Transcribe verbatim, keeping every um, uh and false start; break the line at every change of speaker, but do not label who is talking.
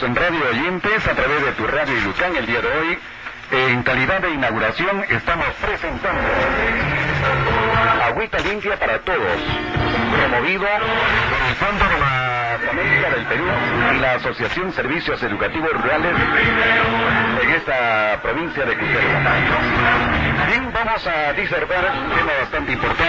radio oyentes a través de tu radio Ilucán. El día de hoy, en calidad de inauguración, estamos presentando Agüita Limpia para Todos, promovido por el Fondo de la Familia del Perú y la Asociación Servicios Educativos Rurales en esta provincia de Cusco. Bien, vamos a disertar un tema bastante importante.